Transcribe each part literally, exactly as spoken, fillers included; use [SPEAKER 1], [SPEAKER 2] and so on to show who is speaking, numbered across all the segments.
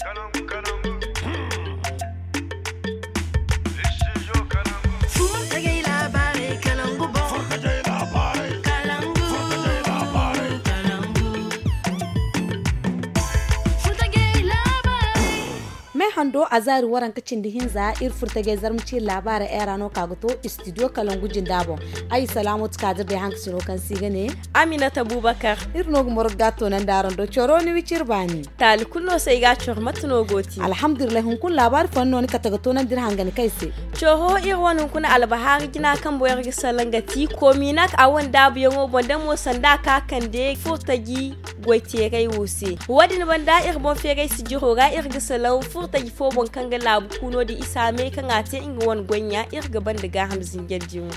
[SPEAKER 1] hando azari waran kacin dihin za ir furta ge zarmci labara erano kagoto studio kalangu jindabo ay salamu tkadir de hank sino kan sigane
[SPEAKER 2] Aminata Abubakar
[SPEAKER 1] ir nog morgato nan daron do choroni wicir bani
[SPEAKER 2] tal kullo sai ga chormatno goti
[SPEAKER 1] alhamdulillah hun kun labar fanno ni katagato nan dir hangani kaise
[SPEAKER 2] choho ir wonun kun albahar gina kan boyar gi salangati kominak awon dabu yango bonda mo sanda ka kan de furtagi goite gai wusi wadin banda ir bon fe gai sijiro ga ir gi salaw furtagi fo bon kanga labu kuno di isame kan ate inga won gonya ir gaban daga hamzin geljimu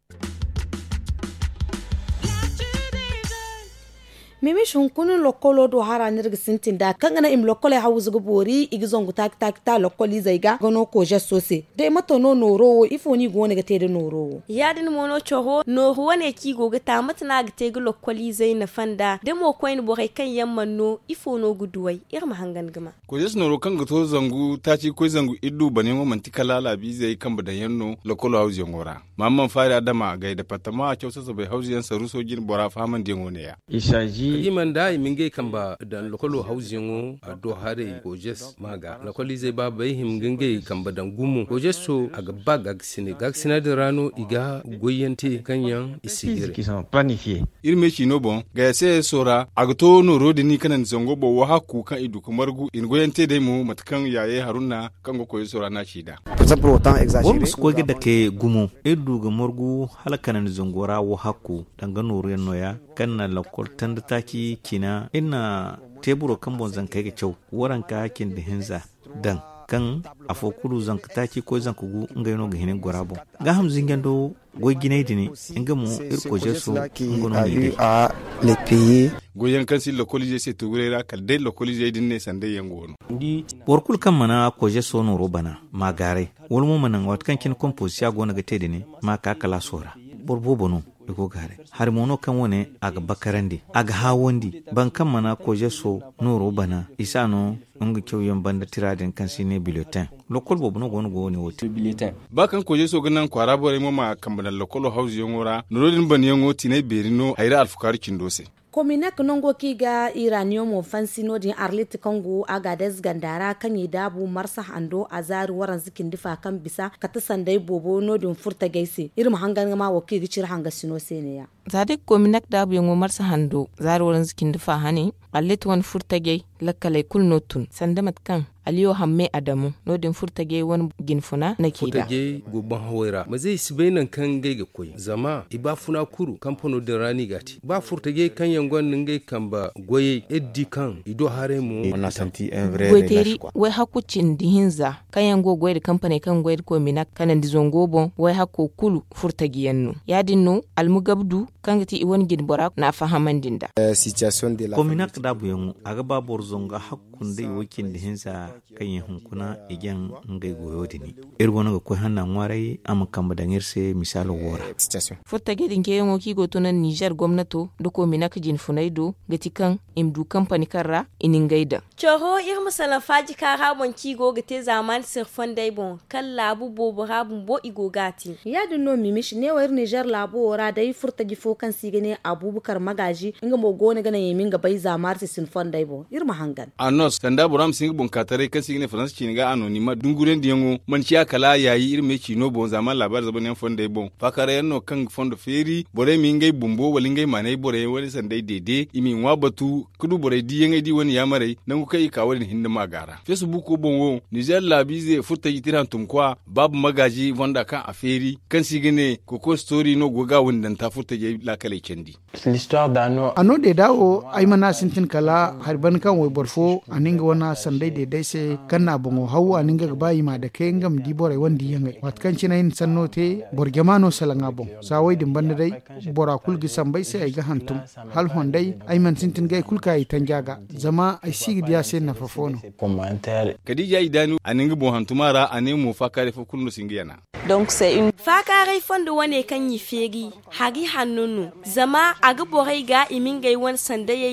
[SPEAKER 1] mimi shunkunu lokolo do hara nirga sintinda kangana im lokole hawuzu gubori igizongu tak tak ta lokoli zaiga gono ko sose de mato no noro ifoni gone ga tede noro
[SPEAKER 2] yadin mono choho no wane ki goga ta matna ga tege lokoli zai na fanda de mo koin bo kai kan yamman no ifono guduwai irma hangan gama
[SPEAKER 3] ko jes noro kan ga to zangu ta ci ko zangu iddu bane mo mantikala la bi zai kan badan yanno lokolo hawuzu ngora mamman fari adama ga da patama a kyausa bai hawuzu yan saru sojin bora faman de ngone ya
[SPEAKER 4] isaji iman da minge kamba dan lokolo hausingo a do hare gojes maga lokoli zai ba bai him gange kamba dan gumu gojes so aga baga sine gaksina da rano iga goyente kanyan isigire
[SPEAKER 5] qui sont planifiés
[SPEAKER 3] irme chino bon ga se sora aga to no rodi ni kanan zongo bo wa haku kan idu kumargu in goyente dai mu matkan yaye haruna kan go koyi sora na shida
[SPEAKER 5] pour ça pour autant exagérer
[SPEAKER 6] ko ga da ke gumu idu ga morgu halakanan zongora wa haku dan ga nuru noya kanna lokol tanda taki kina ina teburo kan bon zan kai ga kyau waran ka kin da hinza dan kan afokuru zan ka taki ko zan ku ngai no ga hinin gorabo ga hamzin gando goy ginai dini inga mu irko jesu ngono ne
[SPEAKER 5] a les pays
[SPEAKER 3] goyen kan sil lokoli je se tugurera kal de lokoli je dinne sande yangono
[SPEAKER 6] ndi workul kan mana ko jesu no robana magare wolmo manan wat kan kin composition gona ga tede ne ma ka kala sora borbo bono ko gare har mono kan wone aga bakarandi aga hawondi ban kan mana ko jeso noro bana isano ngi kyauyen banda tiradin kan sine bulletin lokol bobo no gono goni wote
[SPEAKER 3] bulletin ba kan ko jeso ganan kwara bore mo ma kan bana lokolo hausi yongora norodin ban yongo tine berino hayra alfukari kindose
[SPEAKER 1] kominak nongo kiga iranium mo fansino din arlit kongo agades gandara kan dabu marsa ando azar waran zikin difa kan bisa kata sandai bobo no din furta gaisi irin hangan ma waki gicir hanga sino seneya
[SPEAKER 7] zadik kominak dabu yongo marsa hando zar waran zikin difa hani allit wan furta gai lakkale kul notun sandamat kan aliyo hamme adamu no din furta gai wan ginfuna na kida
[SPEAKER 4] furta gai goban hawaira ma zai sibainan kan gai ga koyi zama iba funa kuru kamfano din rani gati ba furta gai kan yangon ningai kamba goye eddi kan ido hare mu
[SPEAKER 5] on a senti un vrai
[SPEAKER 7] goiteri wai hakucin dihinza kan yango goye da kamfani kan goye ko minak kanan dizongo bon wai hakko kulu furta giyannu yadinno almugabdu kan gati iwon gidbora na fahamandinda
[SPEAKER 5] situation de la
[SPEAKER 6] kominak dabu yango aga babor zonga hakkun dai wakin dihinza kan yin hunkuna igen ngai goyo dini irwona ga ko hanna ngwarai am kamba dangirse misalo wora
[SPEAKER 5] situation
[SPEAKER 7] furta gedin ke yango ki go tonan Niger gwamnato da kominak jin funaido gati kan imdu company karra iningaida
[SPEAKER 2] choho ir musala faji kara bon kigo gate zaman sirfon dai bon kan labu bobo rabun bo igo gati
[SPEAKER 1] ya dunno mimish ne wayar Niger labu ora dai furta gifo kan sigane Abubakar Magaji inga mo gone gana yemin ga bai zamar sirfon dai bon ir mahangan
[SPEAKER 3] anos tanda buram sing bon katare kan sigane France ciniga anonima dunguren diyango man ciya kala yayi ir me cino bon zaman labar zaban fon dai bon fakare yanno kan fondo feri bore mi ngai bumbo wali ngai manai bore wani sandai dede imi wa batu kudu bore di yanga di wani yamare nan kai ka wani hinda magara Facebook ko bonwo Niger labi zai furta yitiran tumkwa babu Magaji wanda kan aferi kan sigine koko story no goga wanda ta furta je la kale kendi
[SPEAKER 5] l'histoire d'ano
[SPEAKER 8] ano de dawo ay mana sintin kala harban kan way borfo aninga wana sandai de dai se kanna bongo hawa aninga ga bayi ma da kai ngam di bore wandi yanga wat kan cinayin sannote borgemano salanga bon sawai din banda dai bora kulgi sambai sai ay ga hantum hal hondai ay man sintin gai kulka yi tanjaga zama ay sigi dia sai na fafono
[SPEAKER 5] commentaire
[SPEAKER 3] Kadija idanu aninga bon hantumara anemu fakare fa kullu singiyana
[SPEAKER 2] donc c'est une fakare fondo wane kan yi fegi hagi hannunu zama aga borai ga imingai wan sanda yayi dede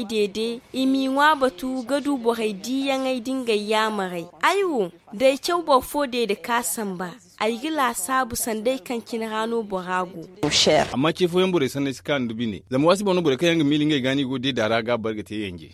[SPEAKER 2] se imi wa batu gadu borai diyan ai dinga yamarai ayu da kyau ba fode da kasan ba ai gila sabu sandai kan kin hano borago
[SPEAKER 3] amma ce foyen bore sanai skan dubi ne zama wasu bono bore kayan milinga gani gode da raga bargate yenge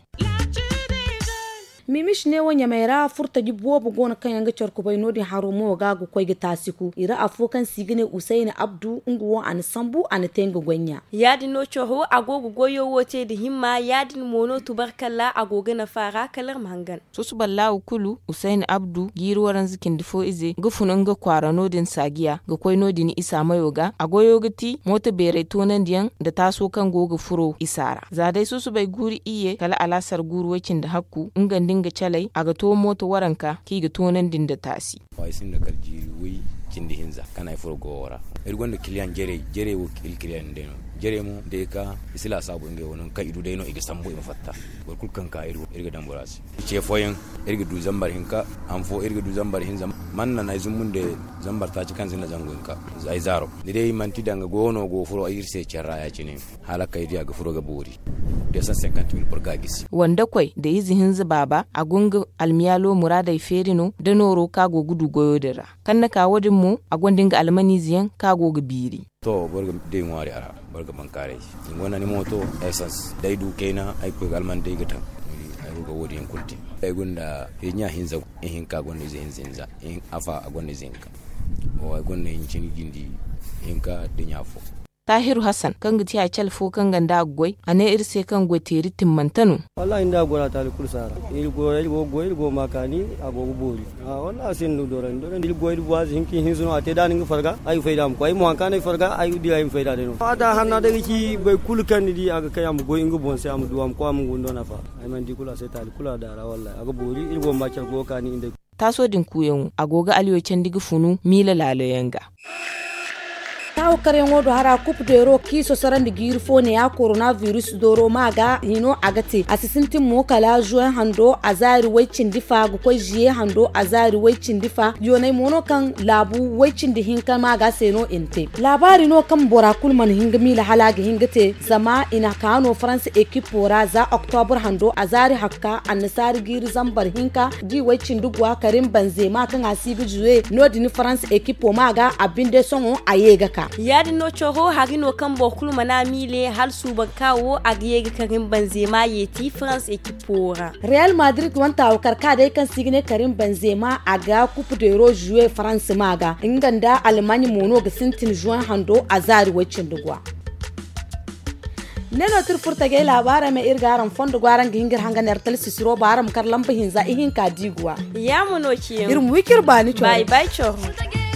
[SPEAKER 1] mimish ne wanya mai ra furta gi bobu gona kan yanga charku bai nodi harumo ga gu koy tasiku ira afokan sigine usaini abdu unguwa an sambu an tenga gwanya
[SPEAKER 2] yadin no choho agogo goyo wote da himma yadin mono tubarkalla agogo na fara kalar mangan
[SPEAKER 7] susu ballahu kulu usaini abdu giruwaran zikin difo ize gufunun ga kwara nodin sagiya ga koy nodin isa mayoga agoyo gati mota bere tonan diyan da taso kan goga furo isara zadai susu bai guri iye kala alasar guruwakin da hakku ingandin ga calai aga to moto waranka ki ga tonan din da tasi
[SPEAKER 9] wai sin da karji wi kindi hinza kana ifur gora irgonda kilian jere jere wo kil kilian deno jere mo de ka isila sabu nge wonon ka idu deno iga sambo ima fatta gor kul kan ka iru irga damborasi ce foyen irga du zambar hinka am fo irga du zambar hinza manna na zumunde zambar ta ci kan zina zangun ka zai zaro ni dai manti danga gono go furo irse cerra ya cine halaka idi aga furo ga bori da san cinquante mille por gagis
[SPEAKER 7] wanda kwai da izihin baba a gunga almiyalo muradai ferino da noro kago gudu goyo dira kan na kawo din mu a gwandin ga almaniziyan kago ga biri
[SPEAKER 9] to borga de ngwari ara borga bankare ngona ni moto essence dai du kena ay ko galman dai gatan ay ruga wodi en kulti ay gunda hinya hinza in ka gonde zen zinza in afa a gonde zinka o ay gonde in cini gindi in ka de nyafo
[SPEAKER 7] Tahiru Hassan kan giti a calfo kan ganda agwai ane irse kan gweteri timmantanu
[SPEAKER 10] wallahi inda gora tali kulsara il go il go go il go makani ago bori ah wallahi sin lu doran doran il go il wazi hinki hinzuno ate da ninga farga ay fayda mu ko ay mo kan farga ay di ay fayda de no ada hanna de ki bay kulkan di aga kay am go ingo bon se am duam ko am gundo na fa ay man di kula sai tali kula dara wallahi ago bori il go makal go kani inda
[SPEAKER 7] taso din kuyen agoga aliyo can digi funu mila laloyanga
[SPEAKER 1] tawo kare ngodo hara kup dero kiso sarandi girfo ne ya coronavirus doro maga hino agati asisintin mo kala juin hando azari wecin difa go ko jiye hando azari wecin difa yonai mono kan labu wecin di hinka maga seno inte labari no kan bora kulman hinga mila halaga hingate zama ina kano france ekipora za october hando azari hakka annasari giri zambar hinka di wecin dugwa karim banzema kan asibi juwe no dini france ekipo maga abinde songo ayega ka
[SPEAKER 2] yadi no choho hagino kan bokulu mana mile hal suban kawo agiyega karim benzema yeti France ekipora
[SPEAKER 1] Real Madrid wanta o karka dai kan signe karim benzema aga coupe de euro jouer France maga inganda Allemagne mono ga sintin juin hando azari wacin dugwa neno tur furta ge labara me irgaran fondo gwaran gingir hanganer tel sisiro baram karlam bahinza ihin ka digwa
[SPEAKER 2] ya mono kiyo
[SPEAKER 1] irum wikir bani cho
[SPEAKER 2] bye bye cho